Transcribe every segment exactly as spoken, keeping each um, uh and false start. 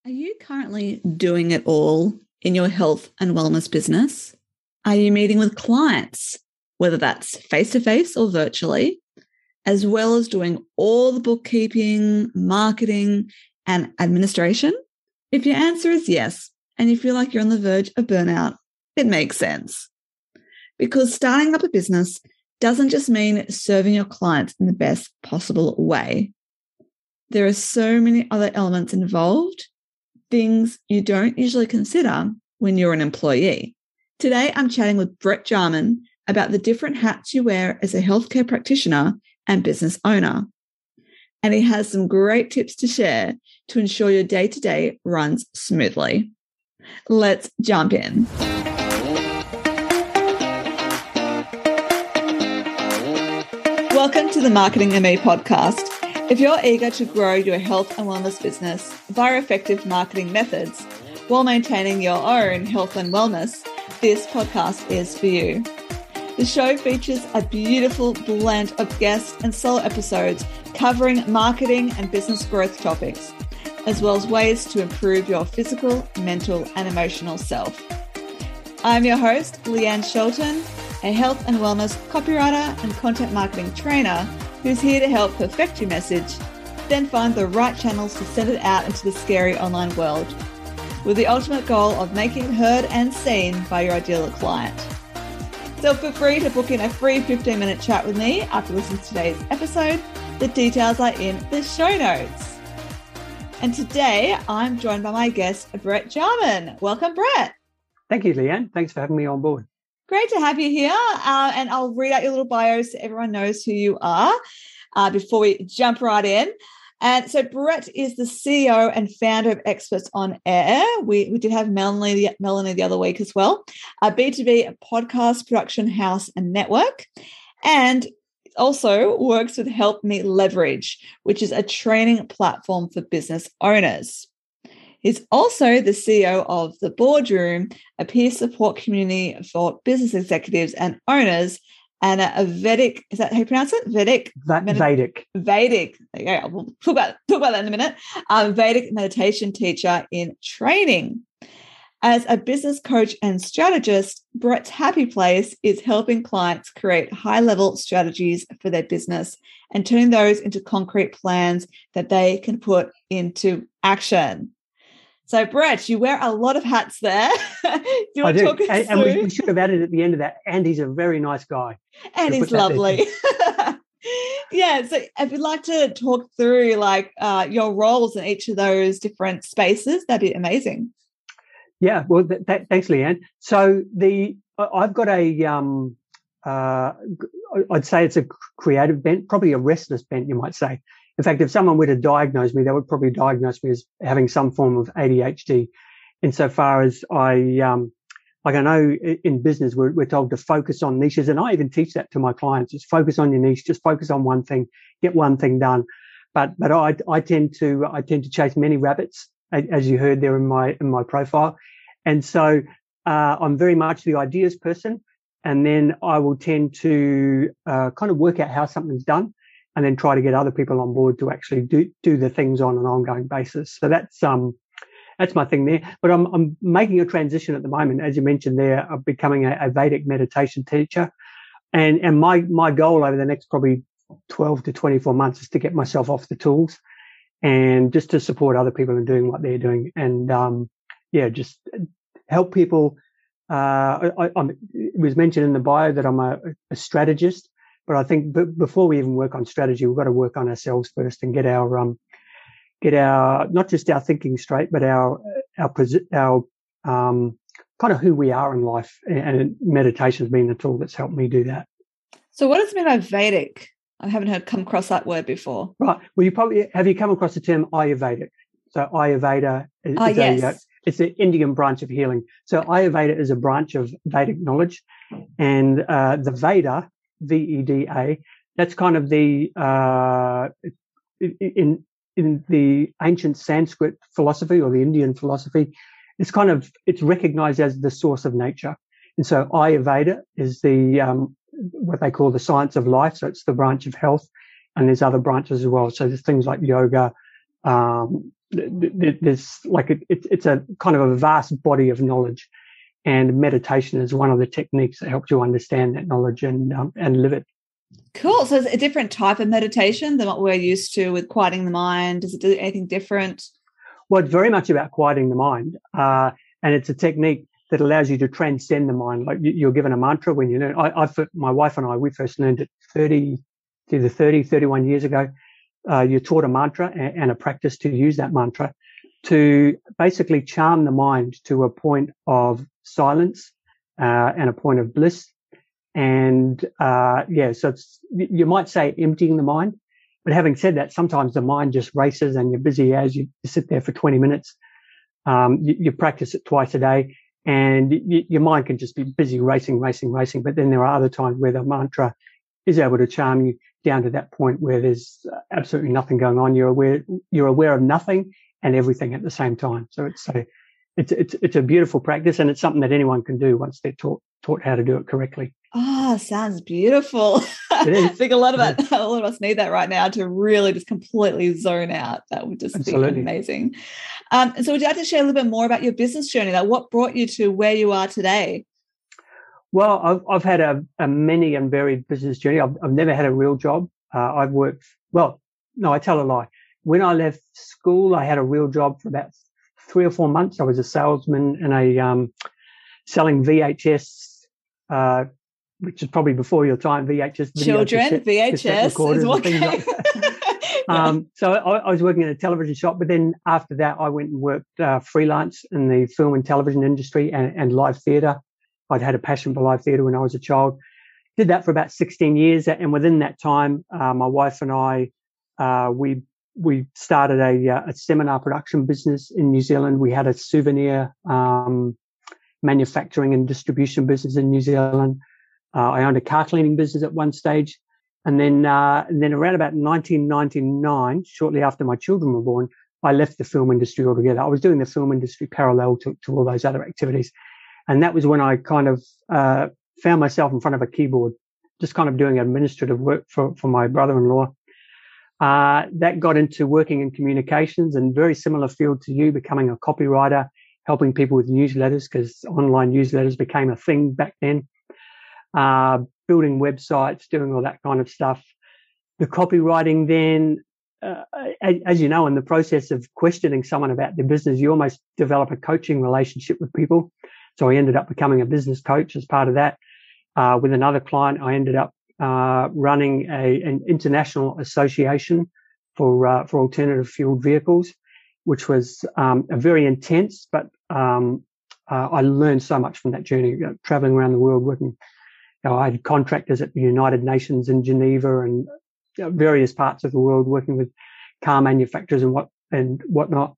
Are you currently doing it all in your health and wellness business? Are you meeting with clients, whether that's face-to-face or virtually, as well as doing all the bookkeeping, marketing, and administration? If your answer is yes, and you feel like you're on the verge of burnout, it makes sense. Because starting up a business doesn't just mean serving your clients in the best possible way. There are so many other elements involved, things you don't usually consider when you're an employee. Today, I'm chatting with Brett Jarman about the different hats you wear as a healthcare practitioner and business owner. And he has some great tips to share to ensure your day-to-day runs smoothly. Let's jump in. Welcome to the Marketing M E podcast. If you're eager to grow your health and wellness business via effective marketing methods while maintaining your own health and wellness, this podcast is for you. The show features a beautiful blend of guest and solo episodes covering marketing and business growth topics, as well as ways to improve your physical, mental, and emotional self. I'm your host, Leanne Shelton, a health and wellness copywriter and content marketing trainer who's here to help perfect your message, then find the right channels to send it out into the scary online world, with the ultimate goal of making it heard and seen by your ideal client. So feel free to book in a free fifteen-minute chat with me after listening to today's episode. The details are in the show notes. And today, I'm joined by my guest, Brett Jarman. Welcome, Brett. Thank you, Leanne. Thanks for having me on board. Great to have you here. Uh, and I'll read out your little bio so everyone knows who you are uh, before we jump right in. And so Brett is the C E O and founder of Experts on Air. We, we did have Melanie, Melanie the other week as well. A B two B podcast production house and network. And also works with Help Me Leverage, which is a training platform for business owners. He's also the C E O of The Boardroom, a peer support community for business executives and owners, and a Vedic, is that how you pronounce it? Vedic? Va- Medi- Vedic. Vedic. Yeah, we'll talk about, talk about that in a minute. Um, Vedic meditation teacher in training. As a business coach and strategist, Brett's happy place is helping clients create high-level strategies for their business and turning those into concrete plans that they can put into action. So, Brett, you wear a lot of hats there. do you want I to talk do. us and, through? and we, we should have added at the end of that, and he's a very nice guy. And he's lovely. Yeah, so if you'd like to talk through like uh, your roles in each of those different spaces, that'd be amazing. Yeah, well, th- th- thanks, Leanne. So the I've got a, um, uh, I'd say it's a creative bent, probably a restless bent, you might say. In fact, if someone were to diagnose me, they would probably diagnose me as having some form of A D H D. Insofar as I, um, like I know in business, we're, we're told to focus on niches, and I even teach that to my clients: just focus on your niche, just focus on one thing, get one thing done. But but I I tend to I tend to chase many rabbits, as you heard there in my in my profile, and so uh, I'm very much the ideas person, and then I will tend to uh, kind of work out how something's done, and then try to get other people on board to actually do, do the things on an ongoing basis. So that's, um, that's my thing there. But I'm, I'm making a transition at the moment, as you mentioned there, of becoming a, a Vedic meditation teacher. And, and my, my goal over the next probably twelve to twenty-four months is to get myself off the tools and just to support other people in doing what they're doing. And, um, yeah, just help people. Uh, I, I, it was mentioned in the bio that I'm a, a strategist. But I think b- before we even work on strategy, we've got to work on ourselves first and get our, um, get our, not just our thinking straight, but our, our, our, um, kind of who we are in life. And meditation has been the tool that's helped me do that. So what does it mean by Vedic? I haven't heard come across that word before. Right. Well, you probably, have you come across the term Ayurvedic? So Ayurveda is, oh, is yes. a, uh, it's the Indian branch of healing. So Ayurveda is a branch of Vedic knowledge, and, uh, the Veda, V E D A, that's kind of the, uh, in, in the ancient Sanskrit philosophy or the Indian philosophy, it's kind of, it's recognized as the source of nature. And so Ayurveda is the, um, what they call the science of life. So it's the branch of health, and there's other branches as well. So there's things like yoga, um, there's like it, it's a kind of a vast body of knowledge, and meditation is one of the techniques that helps you understand that knowledge and um, and live it. Cool. So it's a different type of meditation than what we're used to with quieting the mind. Does it do anything different? Well, it's very much about quieting the mind, uh, and it's a technique that allows you to transcend the mind. Like you're given a mantra when you learn. I, I my wife and I, we first learned it thirty, either thirty, thirty-one years ago. Uh, you're taught a mantra and, and a practice to use that mantra to basically charm the mind to a point of silence uh, and a point of bliss. And uh, yeah, so it's, you might say emptying the mind, but having said that, sometimes the mind just races and you're busy as you sit there for twenty minutes. Um, you, you practice it twice a day, and you, your mind can just be busy racing, racing, racing. But then there are other times where the mantra is able to charm you down to that point where there's absolutely nothing going on. You're aware, you're aware of nothing and everything at the same time. So it's a, it's, it's, it's a beautiful practice, and it's something that anyone can do once they're taught, taught how to do it correctly. Oh, sounds beautiful. I think a lot of it, a lot of us need that right now to really just completely zone out. That would just Absolutely. Be amazing. Um, and so would you like to share a little bit more about your business journey? Like what brought you to where you are today? Well, I've, I've had a, a many and varied business journey. I've, I've never had a real job. Uh, I've worked, well, no, I tell a lie. When I left school, I had a real job for about three or four months. I was a salesman in a, um, selling V H S, uh, which is probably before your time, V H S. Children, cassette, V H S is what came. Like um, so I, I was working in a television shop, but then after that, I went and worked uh, freelance in the film and television industry and, and live theatre. I'd had a passion for live theatre when I was a child. Did that for about sixteen years. And within that time, uh, my wife and I, uh, we, we started a, a seminar production business in New Zealand. We had a souvenir, um, manufacturing and distribution business in New Zealand. Uh, I owned a car cleaning business at one stage. And then, uh, and then around about nineteen ninety-nine, shortly after my children were born, I left the film industry altogether. I was doing the film industry parallel to, to all those other activities. And that was when I kind of uh, found myself in front of a keyboard, just kind of doing administrative work for, for my brother-in-law. Uh, that got into working in communications, and very similar field to you, becoming a copywriter, helping people with newsletters, because online newsletters became a thing back then. Uh, building websites, doing all that kind of stuff. The copywriting then, uh, as you know, in the process of questioning someone about their business, you almost develop a coaching relationship with people. So I ended up becoming a business coach as part of that. Uh, with another client, I ended up uh, running a, an international association for uh, for alternative fueled vehicles, which was um, a very intense, but um, uh, I learned so much from that journey, you know, traveling around the world, working. You know, I had contractors at the United Nations in Geneva and you know, various parts of the world, working with car manufacturers and what and whatnot.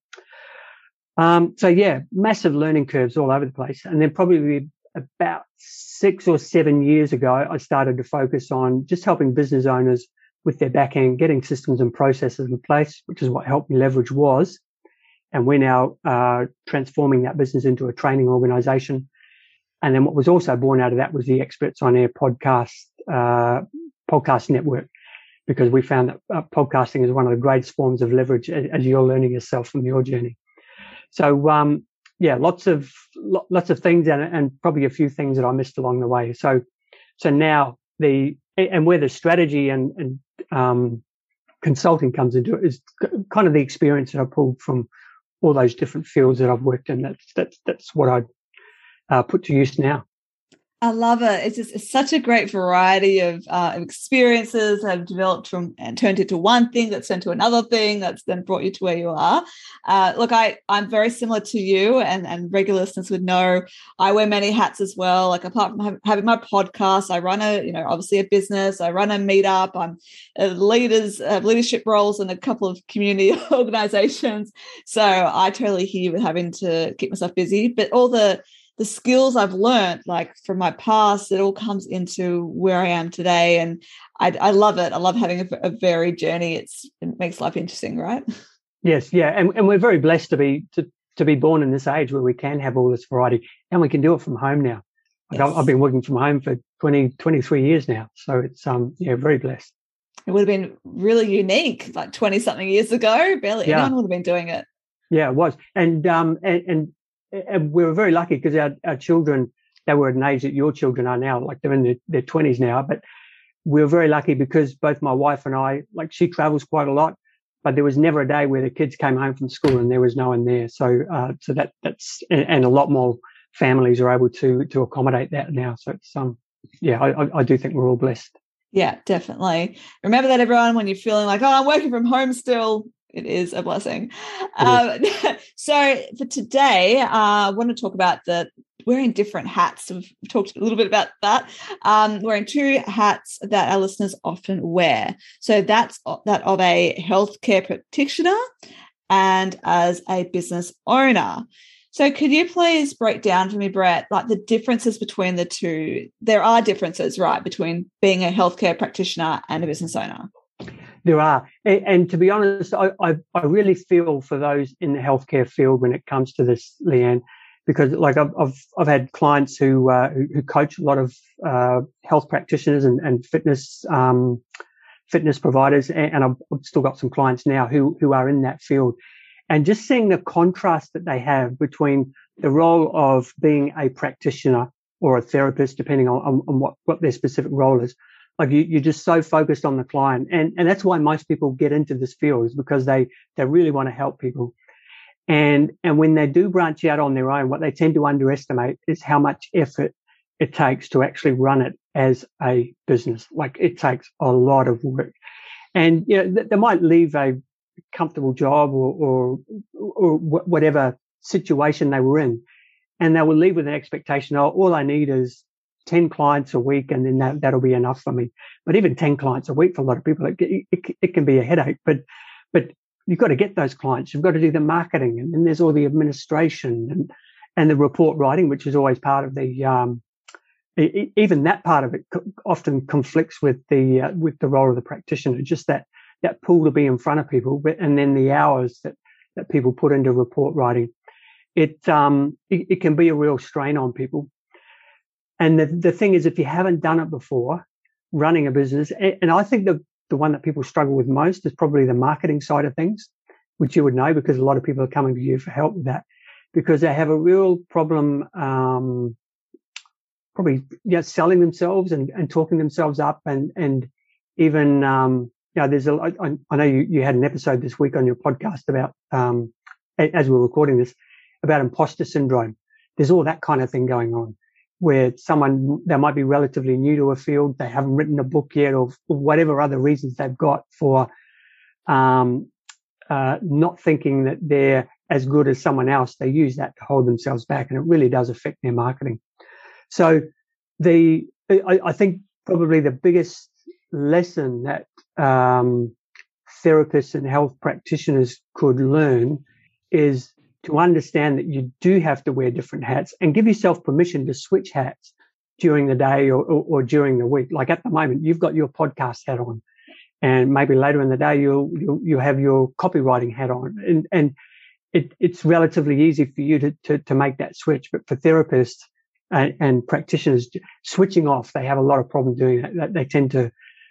Um, so yeah, massive learning curves all over the place. And then probably about six or seven years ago, I started to focus on just helping business owners with their back end, getting systems and processes in place, which is what Help Me Leverage was. And we're now uh, transforming that business into a training organization. And then what was also born out of that was the Experts on Air podcast, uh, podcast network, because we found that uh, podcasting is one of the greatest forms of leverage, as, as you're learning yourself from your journey. So, um, yeah, lots of, lots of things and, and probably a few things that I missed along the way. So, so now the, and where the strategy and, and, um, consulting comes into it is kind of the experience that I pulled from all those different fields that I've worked in. That's, that's, that's what I, uh, put to use now. I love it. It's just it's such a great variety of, uh, of experiences that have developed from and turned into one thing that's turned to another thing that's then brought you to where you are. Uh, look, I, I'm very similar to you, and, and regular listeners would know I wear many hats as well. Like apart from have, having my podcast, I run a, you know, obviously a business. I run a meetup. I'm a leaders, uh, leadership roles in a couple of community organizations. So I totally hear you with having to keep myself busy, but all the the skills I've learned, like from my past, it all comes into where I am today. And I, I love it. I love having a, a varied journey. It's, it makes life interesting, right? Yes. Yeah. And, and we're very blessed to be, to, to be born in this age where we can have all this variety, and we can do it from home now. Like yes. I've, I've been working from home for twenty, twenty-three years now. So it's, um, yeah, very blessed. It would have been really unique, like twenty something years ago. Barely yeah. anyone would have been doing it. Yeah, it was. And um, and, and, and we were very lucky because our, our children, they were at an age that your children are now, like they're in their, their twenties now. But we were very lucky because both my wife and I, like she travels quite a lot, but there was never a day where the kids came home from school and there was no one there. So uh, so that that's and, and a lot more families are able to to accommodate that now. So it's um yeah, I, I do think we're all blessed. Yeah, definitely. Remember that, everyone, when you're feeling like, oh, I'm working from home still, it is a blessing. Um, so for today, uh, I want to talk about the wearing different hats. We've talked a little bit about that. Um, wearing two hats that our listeners often wear. So that's that of a healthcare practitioner and as a business owner. So could you please break down for me, Brett, like the differences between the two? There are differences, right, between being a healthcare practitioner and a business owner. There are. And, and to be honest, I, I, I really feel for those in the healthcare field when it comes to this, Leanne, because like I've, I've, I've had clients who, uh, who, who coach a lot of, uh, health practitioners and, and fitness, um, fitness providers. And, and I've, I've still got some clients now who, who are in that field. And just seeing the contrast that they have between the role of being a practitioner or a therapist, depending on, on, on what, what their specific role is. Like you, you're just so focused on the client. And, and that's why most people get into this field, is because they, they really want to help people. And, and when they do branch out on their own, what they tend to underestimate is how much effort it takes to actually run it as a business. Like it takes a lot of work. And, you know, they might leave a comfortable job or, or, or whatever situation they were in, and they will leave with an expectation, oh, all I need is ten clients a week and then that, that'll be enough for me. But even ten clients a week for a lot of people, it, it, it can be a headache. But, but you've got to get those clients. You've got to do the marketing, and then there's all the administration and, and the report writing, which is always part of the, um, even that part of it often conflicts with the, uh, with the role of the practitioner, just that, that pool to be in front of people, but, and then the hours that, that people put into report writing. It, um, it, it can be a real strain on people. And the, the thing is, if you haven't done it before, running a business, and I think the, the one that people struggle with most is probably the marketing side of things, which you would know because a lot of people are coming to you for help with that, because they have a real problem, um, probably yeah, selling themselves and, and talking themselves up, and, and even, um, you know, there's a, I, I know you, you had an episode this week on your podcast about, um, as we were recording this, about imposter syndrome. There's all that kind of thing going on, where someone, they might be relatively new to a field, they haven't written a book yet, or, or whatever other reasons they've got for, um, uh, not thinking that they're as good as someone else. They use that to hold themselves back, and it really does affect their marketing. So the, I, I think probably the biggest lesson that um, therapists and health practitioners could learn is to understand that you do have to wear different hats, and give yourself permission to switch hats during the day or, or, or during the week. Like at the moment, you've got your podcast hat on, and maybe later in the day you'll you'll, you'll have your copywriting hat on, and and it, it's relatively easy for you to, to to make that switch. But for therapists and, and practitioners, switching off, they have a lot of problem doing that. They tend to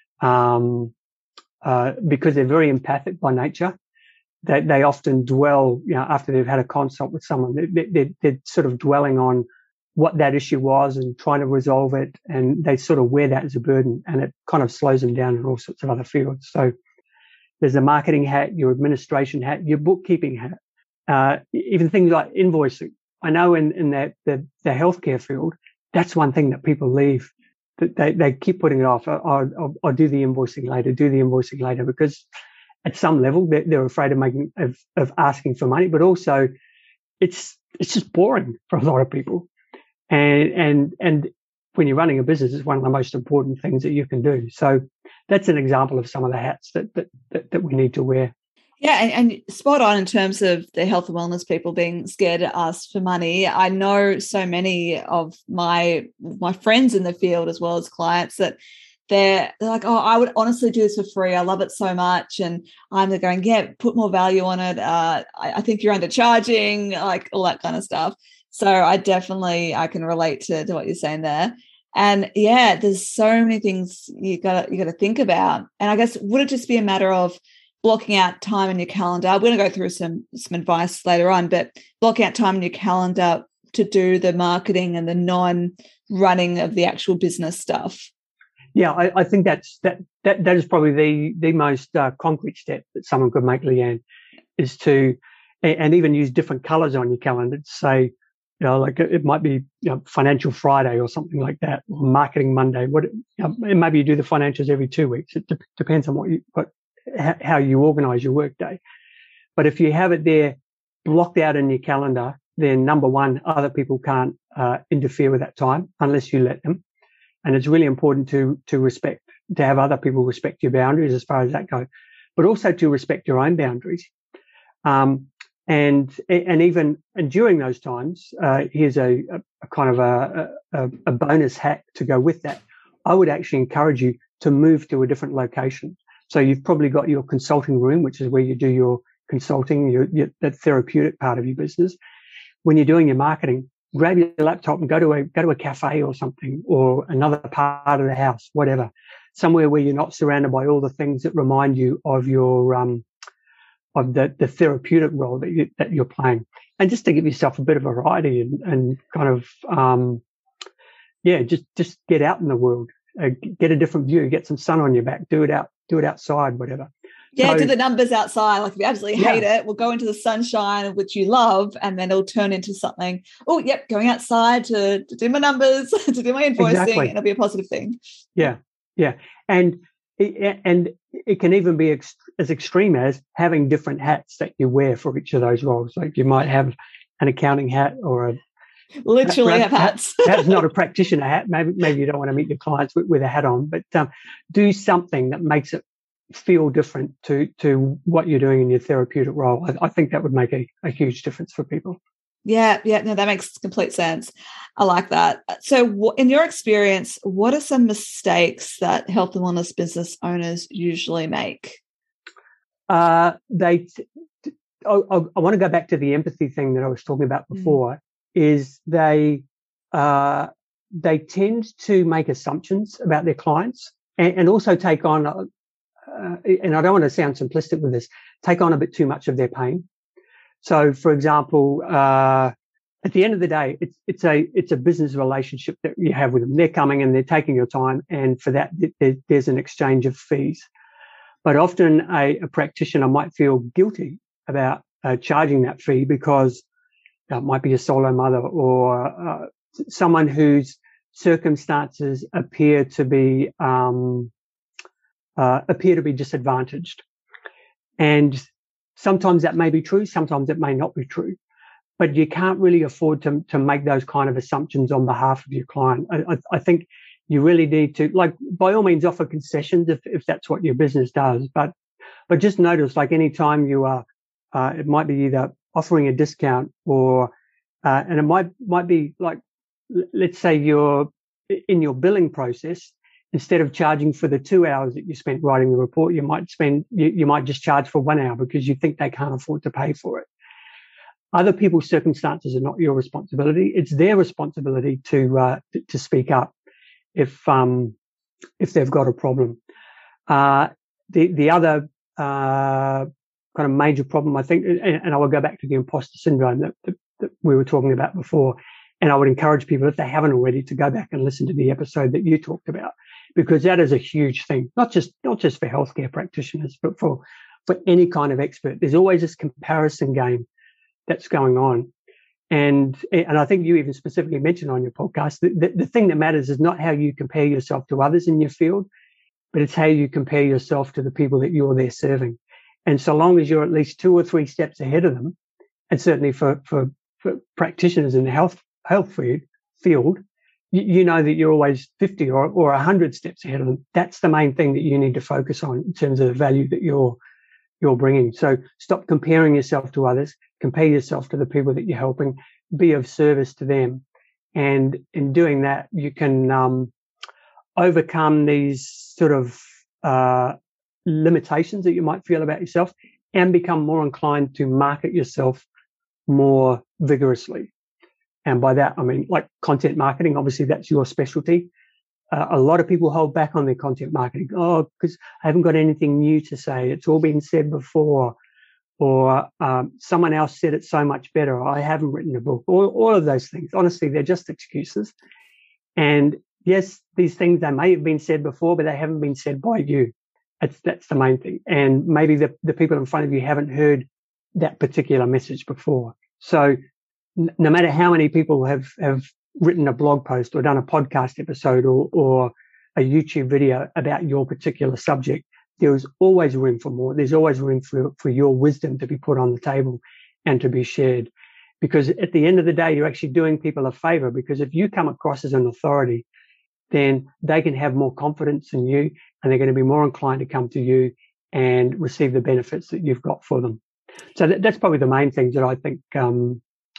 Um, uh, because they're very empathic by nature, they, they often dwell, you know, after they've had a consult with someone, they, they, they're sort of dwelling on what that issue was and trying to resolve it. And they sort of wear that as a burden, and it kind of slows them down in all sorts of other fields. So there's the marketing hat, your administration hat, your bookkeeping hat, uh, even things like invoicing. I know in, in the, the, the healthcare field, that's one thing that people leave. They, they keep putting it off. I'll, I'll, I'll do the invoicing later, do the invoicing later, because at some level they're, they're afraid of making, of, of asking for money, but also it's, it's just boring for a lot of people. And, and, and when you're running a business, it's one of the most important things that you can do. So that's an example of some of the hats that, that, that, that we need to wear. Yeah, and, and spot on in terms of the health and wellness people being scared to ask for money. I know so many of my my friends in the field, as well as clients, that they're, they're like, oh, I would honestly do this for free. I love it so much. And I'm going, yeah, put more value on it. Uh, I, I think you're undercharging, like all that kind of stuff. So I definitely, I can relate to, to what you're saying there. And yeah, there's so many things you got you got to think about. And I guess, would it just be a matter of blocking out time in your calendar. We're going to go through some some advice later on, but blocking out time in your calendar to do the marketing and the non-running of the actual business stuff. Yeah, I, I think that's that that that is probably the the most uh, concrete step that someone could make, Leanne, is to and even use different colours on your calendar to say, you know, like it might be, you know, Financial Friday or something like that, or Marketing Monday. What, you know, maybe you do the financials every two weeks. It de- depends on what you what how you organise your workday. But if you have it there blocked out in your calendar, then number one, other people can't uh, interfere with that time unless you let them. And it's really important to to respect, to have other people respect your boundaries as far as that goes, but also to respect your own boundaries. Um, and and even and during those times, uh, here's a, a, a kind of a, a, a bonus hack to go with that. I would actually encourage you to move to a different location. So you've probably got your consulting room, which is where you do your consulting, your, your that therapeutic part of your business. When you're doing your marketing, grab your laptop and go to a go to a cafe or something, or another part of the house, whatever, somewhere where you're not surrounded by all the things that remind you of your um of the, the therapeutic role that you that you're playing, and just to give yourself a bit of variety and, and kind of um yeah, just just get out in the world, uh, get a different view, get some sun on your back, do it out, do it outside, whatever. Yeah, so, do the numbers outside. Like if you absolutely yeah. hate it, we'll go into the sunshine, which you love, and then it'll turn into something. Oh, yep, going outside to, to do my numbers, to do my invoicing, exactly. and it'll be a positive thing. Yeah, yeah. And it, and it can even be ex- as extreme as having different hats that you wear for each of those roles. Like you might have an accounting hat or a literally perhaps, have hats. That's not a practitioner hat. Maybe maybe you don't want to meet your clients with, with a hat on, but um, do something that makes it feel different to to what you're doing in your therapeutic role. I, I think that would make a, a huge difference for people. Yeah, yeah, no, that makes complete sense. I like that. So in your experience, what are some mistakes that health and wellness business owners usually make? Uh, they, I, I, I want to go back to the empathy thing that I was talking about before, mm. is they, uh, they tend to make assumptions about their clients and, and also take on, uh, and I don't want to sound simplistic with this, take on a bit too much of their pain. So, for example, uh, at the end of the day, it's it's a it's a business relationship that you have with them. They're coming and they're taking your time, and for that, there, there's an exchange of fees. But often, a, a practitioner might feel guilty about uh, charging that fee because it might be a solo mother or uh, someone whose circumstances appear to be um, uh, appear to be disadvantaged, and sometimes that may be true, sometimes it may not be true, but you can't really afford to, to make those kind of assumptions on behalf of your client. I, I think you really need to, like, by all means, offer concessions if, if that's what your business does, but but just notice, like, any time you are, uh, it might be either offering a discount or, uh, and it might might be like, let's say you're in your billing process. Instead of charging for the two hours that you spent writing the report, you might spend, you, you might just charge for one hour because you think they can't afford to pay for it. Other people's circumstances are not your responsibility. It's their responsibility to, uh, to, to speak up if, um, if they've got a problem. Uh, the, the other, uh, kind of major problem, I think, and, and I will go back to the imposter syndrome that, that, that we were talking about before. And I would encourage people, if they haven't already, to go back and listen to the episode that you talked about, because that is a huge thing, not just not just for healthcare practitioners, but for, for any kind of expert. There's always this comparison game that's going on. And and I think you even specifically mentioned on your podcast, that the, the thing that matters is not how you compare yourself to others in your field, but it's how you compare yourself to the people that you're there serving. And so long as you're at least two or three steps ahead of them, and certainly for, for, for practitioners in the health health field, field you, you know that you're always fifty or, or one hundred steps ahead of them. That's the main thing that you need to focus on in terms of the value that you're you're bringing. So stop comparing yourself to others, compare yourself to the people that you're helping, be of service to them. And in doing that, you can um, overcome these sort of uh, limitations that you might feel about yourself and become more inclined to market yourself more vigorously. And by that, I mean, like content marketing, obviously that's your specialty. Uh, a lot of people hold back on their content marketing. Oh, because I haven't got anything new to say. It's all been said before. Or um, someone else said it so much better. I haven't written a book. All, all of those things. Honestly, they're just excuses. And yes, these things, they may have been said before, but they haven't been said by you. That's, that's the main thing. And maybe the, the people in front of you haven't heard that particular message before. So n- no matter how many people have, have written a blog post or done a podcast episode or, or a YouTube video about your particular subject, there's always room for more. There's always room for, for your wisdom to be put on the table and to be shared. Because at the end of the day, you're actually doing people a favor, because if you come across as an authority, then they can have more confidence in you and they're going to be more inclined to come to you and receive the benefits that you've got for them. So that, that's probably the main things that I think, um,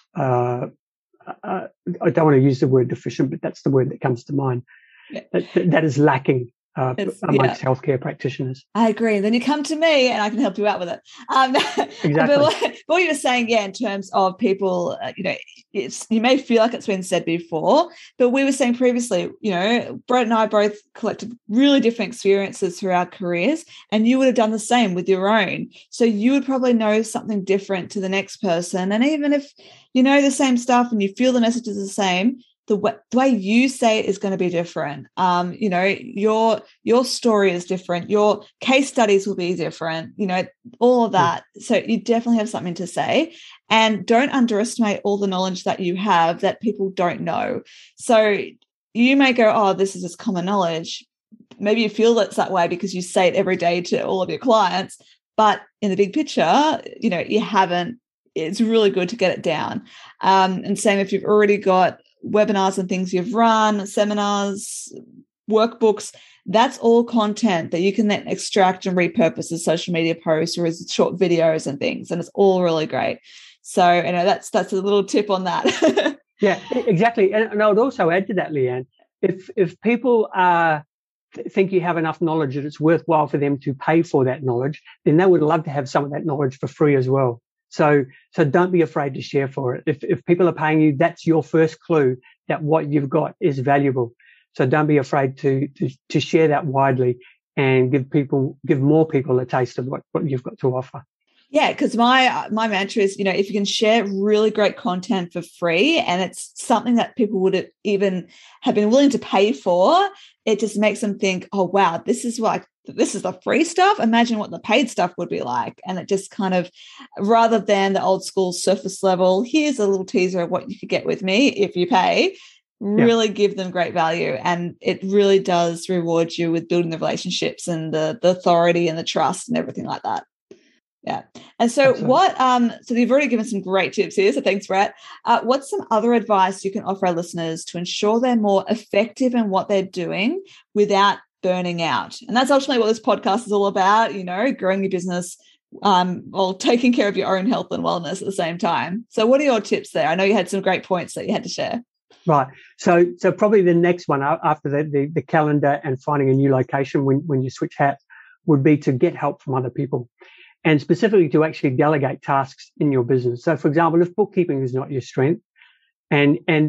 uh, uh, I don't want to use the word deficient, but that's the word that comes to mind. Yeah. That, that is lacking Uh, amongst yeah. healthcare practitioners. I agree. Then you come to me and I can help you out with it. Um, exactly. But what, what you were saying, yeah, in terms of people, uh, you know, it's, you may feel like it's been said before, but we were saying previously, you know, Brett and I both collected really different experiences through our careers, and you would have done the same with your own. So you would probably know something different to the next person. And even if you know the same stuff and you feel the message is the same, The way, the way you say it is going to be different. Um, you know, your your story is different. Your case studies will be different. You know, all of that. Mm. So you definitely have something to say, and don't underestimate all the knowledge that you have that people don't know. So you may go, "Oh, this is just common knowledge." Maybe you feel that's that way because you say it every day to all of your clients, but in the big picture, you know, you haven't. It's really good to get it down. Um, and same if you've already got webinars and things you've run, seminars, workbooks, that's all content that you can then extract and repurpose as social media posts or as short videos and things. And it's all really great. So, you know, that's that's a little tip on that. Yeah, exactly. And, and I would also add to that, Leanne, if if people uh, th- think you have enough knowledge that it's worthwhile for them to pay for that knowledge, then they would love to have some of that knowledge for free as well. So, so don't be afraid to share for it. If, if people are paying you, that's your first clue that what you've got is valuable. So don't be afraid to, to, to share that widely and give people, give more people a taste of what, what you've got to offer. Yeah, because my my mantra is, you know, if you can share really great content for free and it's something that people would even have been willing to pay for, it just makes them think, oh, wow, this is what this is the free stuff. Imagine what the paid stuff would be like. And it just kind of, rather than the old school surface level, here's a little teaser of what you could get with me if you pay, really yeah. give them great value. And it really does reward you with building the relationships and the, the authority and the trust and everything like that. Yeah. And so Absolutely. what, um, so you've already given some great tips here. So thanks, Brett. Uh, what's some other advice you can offer our listeners to ensure they're more effective in what they're doing without burning out? And that's ultimately what this podcast is all about, you know, growing your business um, while taking care of your own health and wellness at the same time. So what are your tips there? I know you had some great points that you had to share. Right. So, so probably the next one after the, the, the calendar and finding a new location when, when you switch hats would be to get help from other people. And specifically to actually delegate tasks in your business. So, for example, if bookkeeping is not your strength, and and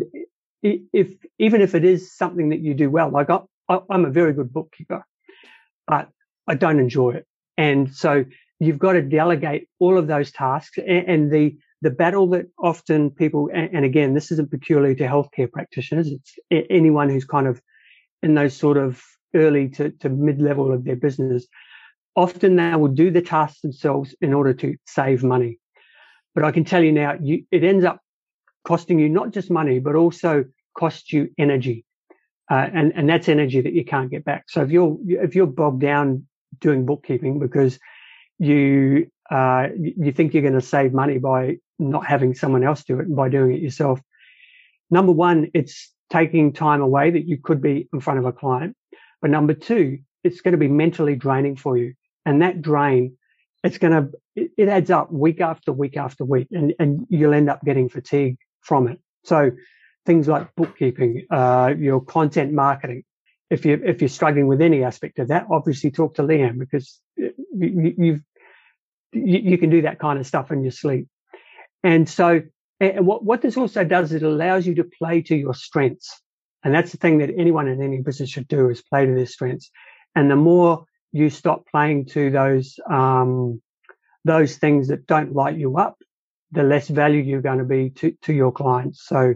if even if it is something that you do well, like I, I'm a very good bookkeeper, but I don't enjoy it, and so you've got to delegate all of those tasks. And, and the the battle that often people, and, and again, this isn't peculiar to healthcare practitioners; it's anyone who's kind of in those sort of early to, to mid level of their business. Often they will do the tasks themselves in order to save money. But I can tell you now, you, it ends up costing you not just money, but also costs you energy. Uh, and, and that's energy that you can't get back. So if you're, if you're bogged down doing bookkeeping because you, uh, you think you're going to save money by not having someone else do it and by doing it yourself, number one, it's taking time away that you could be in front of a client. But number two, it's going to be mentally draining for you. And that drain, it's going to, it, it adds up week after week after week, and, and you'll end up getting fatigue from it. So things like bookkeeping, uh, your content marketing, if you, if you're struggling with any aspect of that, obviously talk to Leanne, because you, you've, you, you can do that kind of stuff in your sleep. And so, and what, what this also does, it allows you to play to your strengths. And that's the thing that anyone in any business should do, is play to their strengths. And the more you stop playing to those, um, those things that don't light you up, the less value you're going to be to, to your clients. So,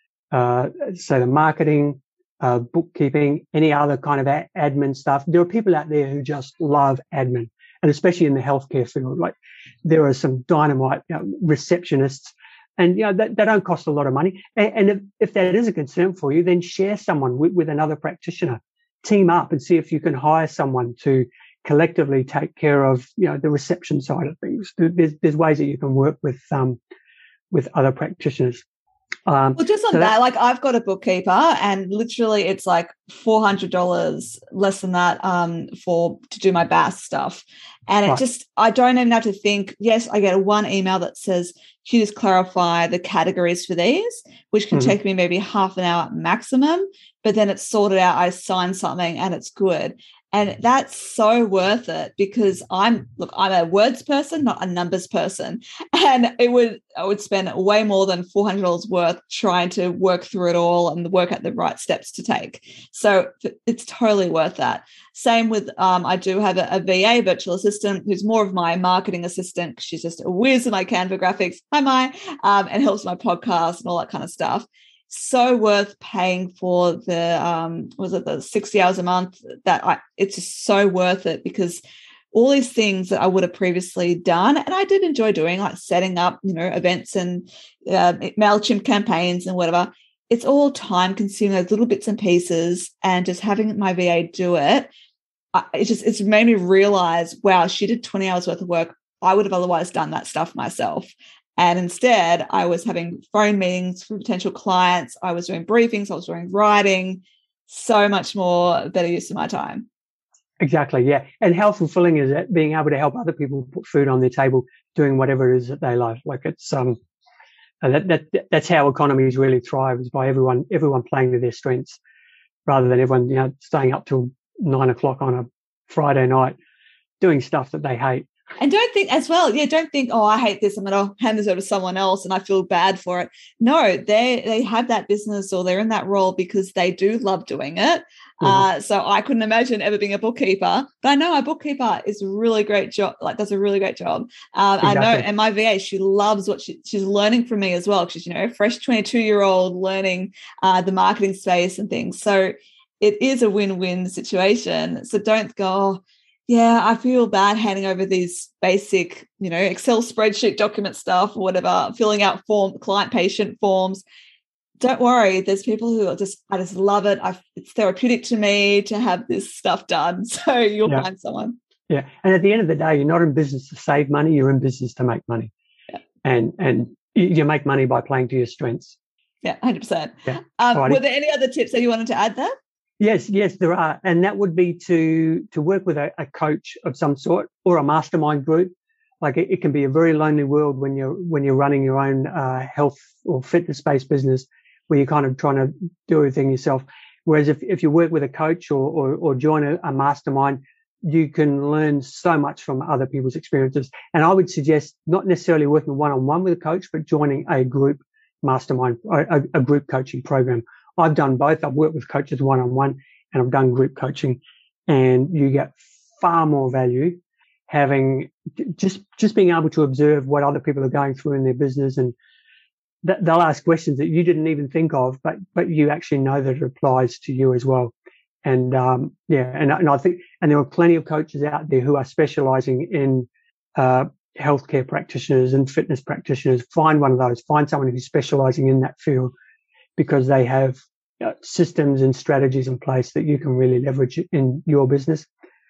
uh, so the marketing, uh, bookkeeping, any other kind of a- admin stuff. There are people out there who just love admin, and especially in the healthcare field. Like, there are some dynamite, you know, receptionists, and, you know, that, they don't cost a lot of money. And, and if, if that is a concern for you, then share someone with, with another practitioner. Team up and see if you can hire someone to collectively take care of, you know, the reception side of things. There's, there's ways that you can work with, um, with other practitioners. Um, well, just on so that, like, I've got a bookkeeper, and literally it's like four hundred dollars less than that um, for to do my B A S stuff. And it right. just, I don't even have to think. Yes, I get one email that says, can you just clarify the categories for these, which can mm-hmm. take me maybe half an hour maximum, but then it's sorted out. I sign something and it's good. And that's so worth it, because I'm, look, I'm a words person, not a numbers person. And it would, I would spend way more than four hundred dollars worth trying to work through it all and work out the right steps to take. So it's totally worth that. Same with, um, I do have a, a V A, virtual assistant, who's more of my marketing assistant. She's just a whiz in my Canva graphics. Hi, Mai, um, and helps my podcast and all that kind of stuff. So worth paying for the, um, was it the sixty hours a month that I, it's just so worth it, because all these things that I would have previously done, and I did enjoy doing, like setting up, you know, events and uh, MailChimp campaigns and whatever. It's all time consuming, those little bits and pieces, and just having my V A do it. I, it just, it's made me realize, wow, she did twenty hours worth of work. I would have otherwise done that stuff myself. And instead, I was having phone meetings for potential clients. I was doing briefings. I was doing writing. So much more better use of my time. Exactly, yeah. And how fulfilling is it, being able to help other people put food on their table, doing whatever it is that they love? Like, it's um, that that that's how economies really thrive, is by everyone everyone playing to their strengths, rather than everyone, you know, staying up till nine o'clock on a Friday night doing stuff that they hate. And don't think as well, yeah, don't think, oh, I hate this, I'm going to hand this over to someone else and I feel bad for it. No, they they have that business, or they're in that role because they do love doing it. Mm-hmm. Uh, so I couldn't imagine ever being a bookkeeper, but I know my bookkeeper is a really great job, like does a really great job. Um, exactly. I know, and my V A, she loves what she, she's learning from me as well. She's, you know, a fresh twenty-two-year-old learning uh, the marketing space and things. So it is a win-win situation. So don't go, oh, yeah, I feel bad handing over these basic, you know, Excel spreadsheet document stuff or whatever, filling out form, client-patient forms. Don't worry. There's people who are just, I just love it. I, it's therapeutic to me to have this stuff done. So you'll yeah. find someone. Yeah. And at the end of the day, you're not in business to save money. You're in business to make money. Yeah. And and you make money by playing to your strengths. Yeah, one hundred percent. Yeah. Um, were there any other tips that you wanted to add there? Yes, yes, there are. And that would be to to work with a, a coach of some sort, or a mastermind group. Like, it, it can be a very lonely world when you're when you're running your own uh, health or fitness-based business, where you're kind of trying to do everything yourself. Whereas if, if you work with a coach or or, or join a, a mastermind, you can learn so much from other people's experiences. And I would suggest not necessarily working one-on-one with a coach, but joining a group mastermind, a, a group coaching program. I've done both. I've worked with coaches one-on-one, and I've done group coaching, and you get far more value having just, just being able to observe what other people are going through in their business. And th- they'll ask questions that you didn't even think of, but, but you actually know that it applies to you as well. And, um, yeah, and, and I think, and there are plenty of coaches out there who are specializing in, uh, healthcare practitioners and fitness practitioners. Find one of those, find someone who's specializing in that field, because they have uh, systems and strategies in place that you can really leverage in your business.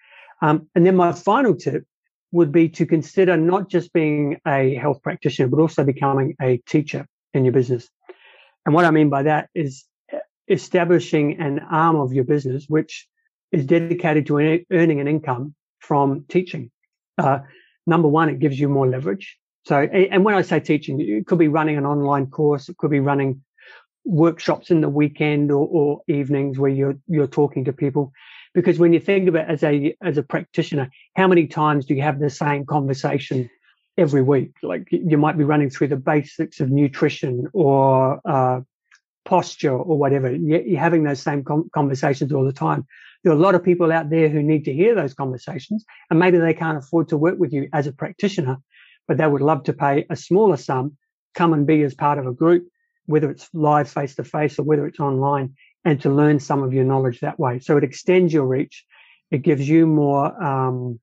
Um, and then my final tip would be to consider not just being a health practitioner, but also becoming a teacher in your business. And what I mean by that is establishing an arm of your business which is dedicated to earning an income from teaching. Uh, number one, it gives you more leverage. So, and when I say teaching, it could be running an online course, it could be running workshops in the weekend or, or evenings where you're you're talking to people. Because when you think of it as a as a practitioner, how many times do you have the same conversation every week? Like, you might be running through the basics of nutrition or uh, posture or whatever. You're having those same conversations all the time. There are a lot of people out there who need to hear those conversations, and maybe they can't afford to work with you as a practitioner, but they would love to pay a smaller sum, come and be as part of a group, whether it's live face-to-face or whether it's online, and to learn some of your knowledge that way. So it extends your reach. It gives you more um,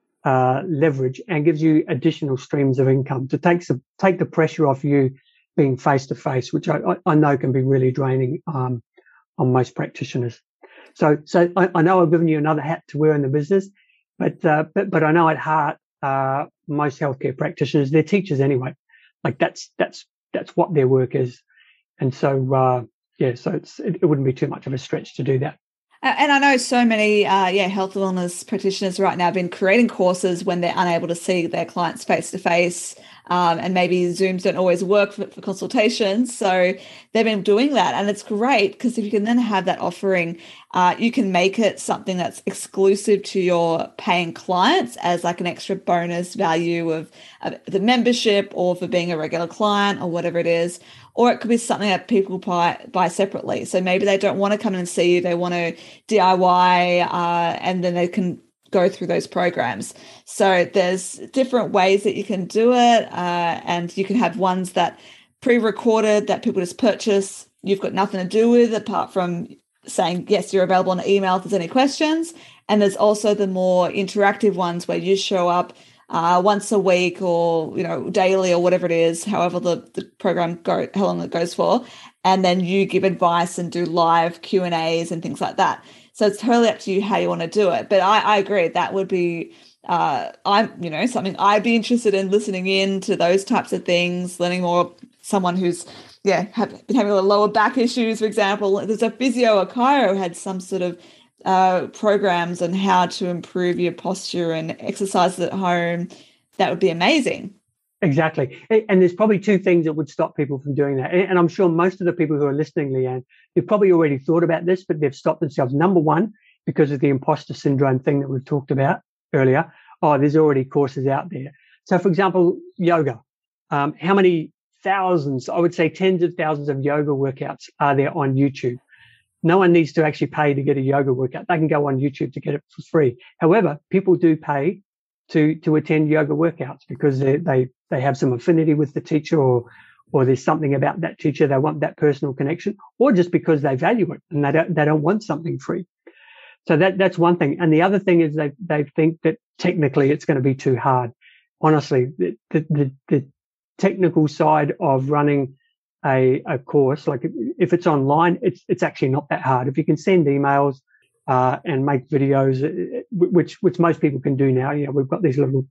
uh, leverage and gives you additional streams of income to take some, take the pressure off you being face-to-face, which I, I know can be really draining um, on most practitioners. So, so I, I know I've given you another hat to wear in the business, but uh, but but I know at heart, uh, most healthcare practitioners, they're teachers anyway. Like that's that's that's what their work is, and so uh, yeah, so it's it, it wouldn't be too much of a stretch to do that. And I know so many, uh, yeah, health and wellness practitioners right now have been creating courses when they're unable to see their clients face to face, and maybe Zooms don't always work for, for consultations. So they've been doing that, and it's great because if you can then have that offering, uh, you can make it something that's exclusive to your paying clients as like an extra bonus value of, of the membership or for being a regular client or whatever it is. Or it could be something that people buy, buy separately. So maybe they don't want to come in and see you. They want to D I Y uh, and then they can go through those programs. So there's different ways that you can do it. Uh, and you can have ones that pre-recorded that people just purchase. You've got nothing to do with apart from saying, yes, you're available on email if there's any questions. And there's also the more interactive ones where you show up Uh, once a week or, you know, daily or whatever it is, however the, the program go, how long it goes for. And then you give advice and do live Q and A's and things like that. So it's totally up to you how you want to do it. But I, I agree that would be, uh, I'm, you know, something I'd be interested in listening in to those types of things, learning more. Someone who's, yeah, have been having a lot of lower back issues, for example. There's a physio or chiro had some sort of Uh, programs on how to improve your posture and exercises at home. That would be amazing. Exactly. And there's probably two things that would stop people from doing that. And I'm sure most of the people who are listening, Leanne, they've probably already thought about this, but they've stopped themselves. Number one, because of the imposter syndrome thing that we've talked about earlier. Oh, there's already courses out there. So, for example, yoga. Um, how many thousands, I would say tens of thousands of yoga workouts are there on YouTube? No one needs to actually pay to get a yoga workout. They can go on YouTube to get it for free. However, people do pay to, to attend yoga workouts because they, they, they have some affinity with the teacher or, or there's something about that teacher. They want that personal connection or just because they value it and they don't, they don't want something free. So that, that's one thing. And the other thing is they, they think that technically it's going to be too hard. Honestly, the, the, the, the technical side of running A, a course, like if it's online, it's it's actually not that hard. If you can send emails uh, and make videos, which which most people can do now. You know, we've got these little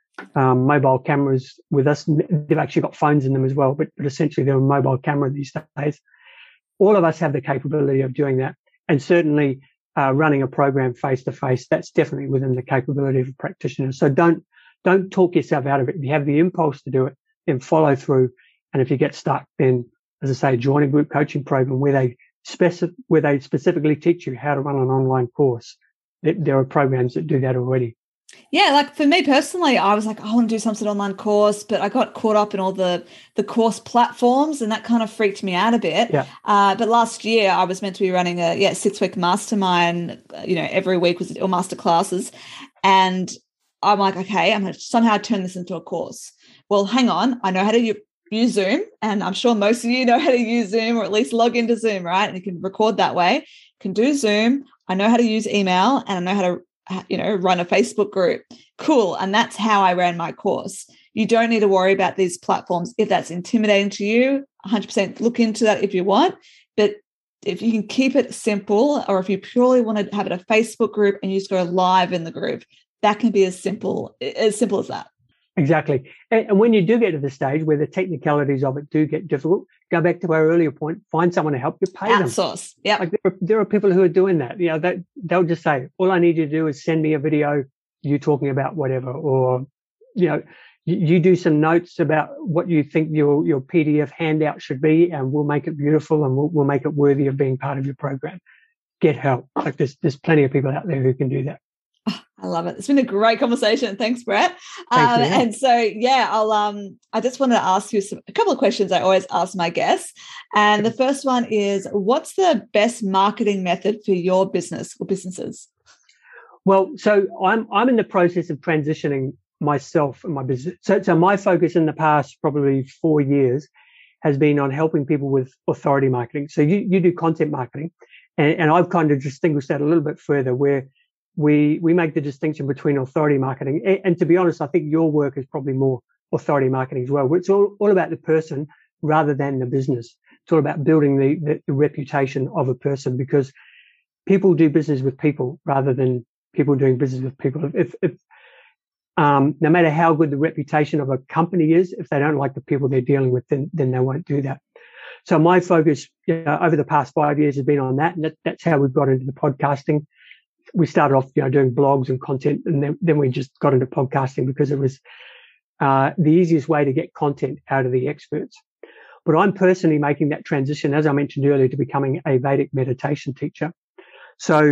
um, mobile cameras with us. They've actually got phones in them as well, but, but essentially they're a mobile camera these days. All of us have the capability of doing that, and certainly uh, running a program face to face. That's definitely within the capability of a practitioner. So don't don't talk yourself out of it. If you have the impulse to do it, then follow through. And if you get stuck, then, as I say, join a group coaching program where they specific, where they specifically teach you how to run an online course. There are programs that do that already. Yeah, like for me personally, I was like, I want to do some sort of online course, but I got caught up in all the the course platforms, and that kind of freaked me out a bit. Yeah. Uh, but last year, I was meant to be running a yeah six week mastermind. You know, every week was or master classes, and I'm like, okay, I'm going to somehow turn this into a course. Well, hang on, I know how to use use Zoom, and I'm sure most of you know how to use Zoom or at least log into Zoom, right? And you can record that way. You can do Zoom. I know how to use email, and I know how to, you know, run a Facebook group. Cool. And that's how I ran my course. You don't need to worry about these platforms. If that's intimidating to you, one hundred percent look into that if you want. But if you can keep it simple, or if you purely want to have it a Facebook group and you just go live in the group, that can be as simple, as simple as that. Exactly. And when you do get to the stage where the technicalities of it do get difficult, go back to our earlier point, find someone to help you pay them. Outsource. Yeah. Like there, are, there are people who are doing that. You know, that they'll just say, all I need you to do is send me a video, you talking about whatever, or, you know, you, you do some notes about what you think your, your P D F handout should be, and we'll make it beautiful and we'll, we'll make it worthy of being part of your program. Get help. Like there's, there's plenty of people out there who can do that. I love it. It's been a great conversation. Thanks, Brett. Thanks, um, and so, yeah, I'll. Um, I just wanted to ask you some, a couple of questions I always ask my guests, And the first one is, what's the best marketing method for your business or businesses? Well, so I'm I'm in the process of transitioning myself and my business. So, so my focus in the past probably four years has been on helping people with authority marketing. So you, you do content marketing, and, and I've kind of distinguished that a little bit further, where we we make the distinction between authority marketing. And, and to be honest, I think your work is probably more authority marketing as well. It's all, all about the person rather than the business. It's all about building the, the, the reputation of a person, because people do business with people rather than people doing business with people. If, if um, no matter how good the reputation of a company is, if they don't like the people they're dealing with, then, then they won't do that. So my focus you know, over the past five years has been on that, and that, that's how we've got into the podcasting. We started off, you know, doing blogs and content, and then, then we just got into podcasting because it was uh, the easiest way to get content out of the experts. But I'm personally making that transition, as I mentioned earlier, to becoming a Vedic meditation teacher. So,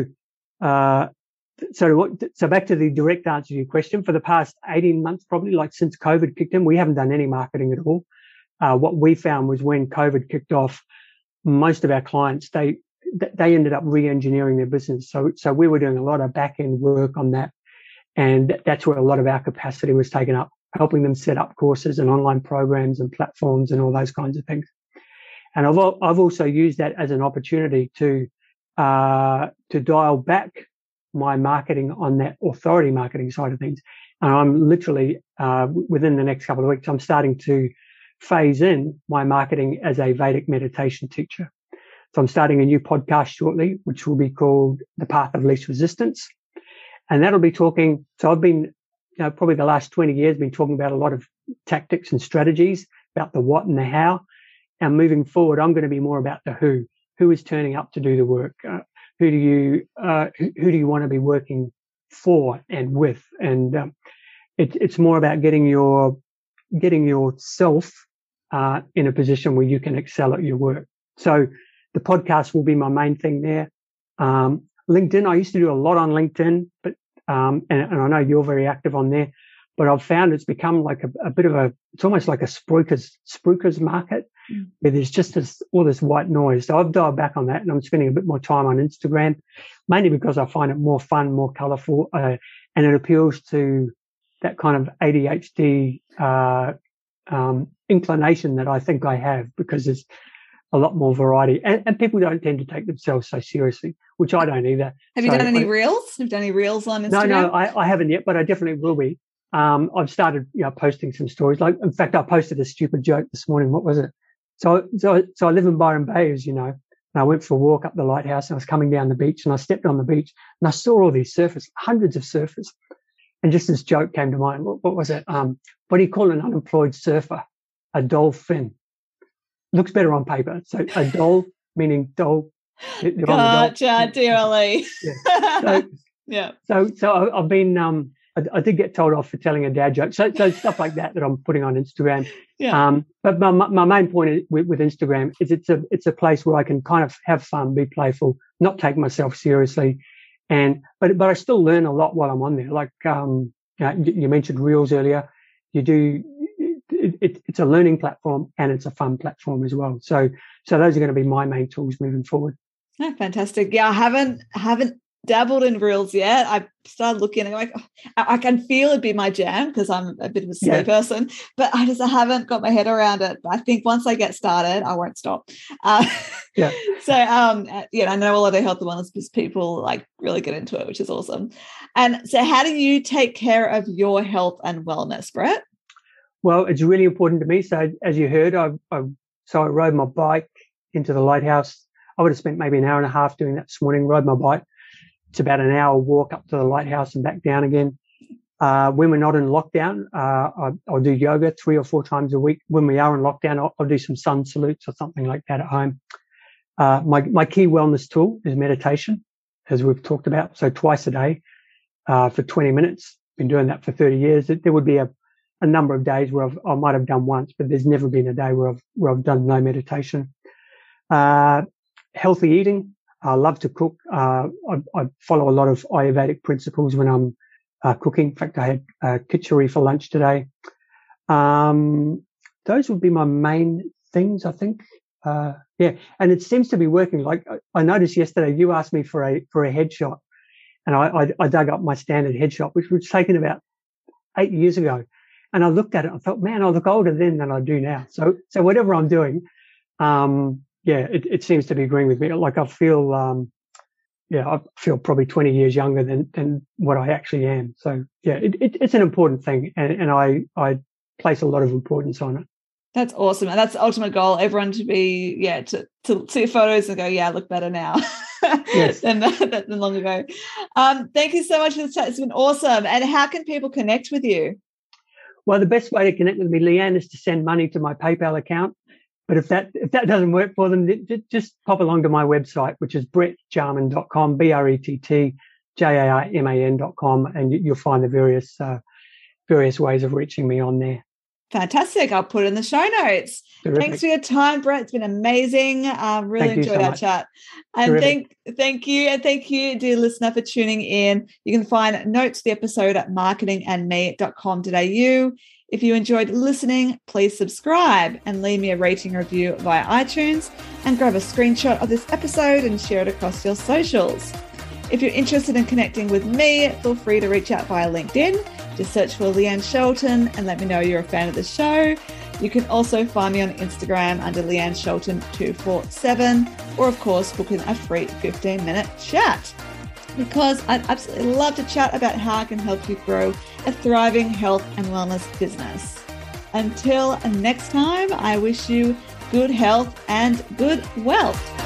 uh, so, so back to the direct answer to your question. For the past eighteen months, probably like since COVID kicked in, we haven't done any marketing at all. Uh, what we found was when COVID kicked off, most of our clients, they, they ended up re-engineering their business. So, so we were doing a lot of back-end work on that. And that's where a lot of our capacity was taken up, helping them set up courses and online programs and platforms and all those kinds of things. And I've, I've also used that as an opportunity to, uh, to dial back my marketing on that authority marketing side of things. And I'm literally, uh, within the next couple of weeks, I'm starting to phase in my marketing as a Vedic meditation teacher. So I'm starting a new podcast shortly, which will be called The Path of Least Resistance. And that'll be talking, so I've been, you know, probably the last twenty years, been talking about a lot of tactics and strategies, about the what and the how. And moving forward, I'm going to be more about the who. Who is turning up to do the work? Uh, who do you, uh, who, who do you want to be working for and with? And um, it, it's more about getting your, getting yourself uh, in a position where you can excel at your work. So the podcast will be my main thing there. Um, LinkedIn, I used to do a lot on LinkedIn, but um, and, and I know you're very active on there, but I've found it's become like a, a bit of a, it's almost like a spruikers, spruikers market mm. where there's just this, all this white noise. So I've dialed back on that, and I'm spending a bit more time on Instagram, mainly because I find it more fun, more colorful, uh, and it appeals to that kind of A D H D uh, um, inclination that I think I have, because there's a lot more variety, and, and people don't tend to take themselves so seriously, which I don't either. Have you so done any I, reels? Have you done any reels on Instagram? No, no, I, I haven't yet, but I definitely will be. Um, I've started, you know, posting some stories. Like, in fact, I posted a stupid joke this morning. What was it? So, so, so I live in Byron Bay, as you know, and I went for a walk up the lighthouse, and I was coming down the beach, and I stepped on the beach, and I saw all these surfers, hundreds of surfers, and just this joke came to mind. What, what was it? Um, what do you call an unemployed surfer? A dolphin. Looks better on paper. So a doll, meaning doll. Gotcha, dearly. Yeah. So, yeah. So, so I, I've been, um, I, I did get told off for telling a dad joke. So, so stuff like that that I'm putting on Instagram. Yeah. Um, but my, my main point with, with Instagram is it's a, it's a place where I can kind of have fun, be playful, not take myself seriously. And, but, but I still learn a lot while I'm on there. Like, um, you know, you mentioned Reels earlier. You do, It, it, it's a learning platform, and it's a fun platform as well. So, so those are going to be my main tools moving forward. Oh, fantastic! Yeah, I haven't haven't dabbled in Reels yet. I started looking, and I'm like, oh, I, I can feel it'd be my jam because I'm a bit of a silly yeah. person, but I just I haven't got my head around it. But I think once I get started, I won't stop. Uh, yeah. So, um, yeah, I know a lot of health and wellness people like really get into it, which is awesome. And so, how do you take care of your health and wellness, Brett? Well, it's really important to me. So as you heard, I, I so I rode my bike into the lighthouse. I would have spent maybe an hour and a half doing that this morning, rode my bike. It's about an hour walk up to the lighthouse and back down again. Uh, when we're not in lockdown, uh, I, I'll do yoga three or four times a week. When we are in lockdown, I'll, I'll do some sun salutes or something like that at home. Uh, my, my key wellness tool is meditation, as we've talked about. So twice a day, uh, for twenty minutes. Been doing that for thirty years. There would be a a number of days where I've, I might have done once, but there's never been a day where I've, where I've done no meditation. Uh, healthy eating. I love to cook. Uh, I, I follow a lot of Ayurvedic principles when I'm uh, cooking. In fact, I had uh, khichdi for lunch today. Um, those would be my main things, I think. Uh, yeah, and it seems to be working. Like I noticed yesterday, you asked me for a for a headshot, and I, I, I dug up my standard headshot, which was taken about eight years ago, and I looked at it. I thought, man, I look older then than I do now. So so whatever I'm doing, um, yeah, it, it seems to be agreeing with me. Like I feel, um, yeah, I feel probably twenty years younger than than what I actually am. So yeah, it, it, it's an important thing, and, and I I place a lot of importance on it. That's awesome. And that's the ultimate goal. Everyone to be, yeah, to, to see photos and go, yeah, I look better now yes. than, than long ago. Um, thank you so much for this chat. It's been awesome. And how can people connect with you? Well, the best way to connect with me, Leanne, is to send money to my PayPal account. But if that if that doesn't work for them, just pop along to my website, which is brett jarman dot com, B R E T T J A R M A N dot com, and you'll find the various uh, various ways of reaching me on there. Fantastic. I'll put it in the show notes. Terrific. Thanks for your time, Brett. It's been amazing. I um, really enjoyed so our much. chat. And Terrific. thank thank you. And thank you, dear listener, for tuning in. You can find notes to the episode at marketing and me dot com dot a u. If you enjoyed listening, please subscribe and leave me a rating review via iTunes, and grab a screenshot of this episode and share it across your socials. If you're interested in connecting with me, feel free to reach out via LinkedIn. Just search for Leanne Shelton and let me know you're a fan of the show. You can also find me on Instagram under Leanne Shelton two four seven, or of course, book in a free fifteen minute chat, because I'd absolutely love to chat about how I can help you grow a thriving health and wellness business. Until next time, I wish you good health and good wealth.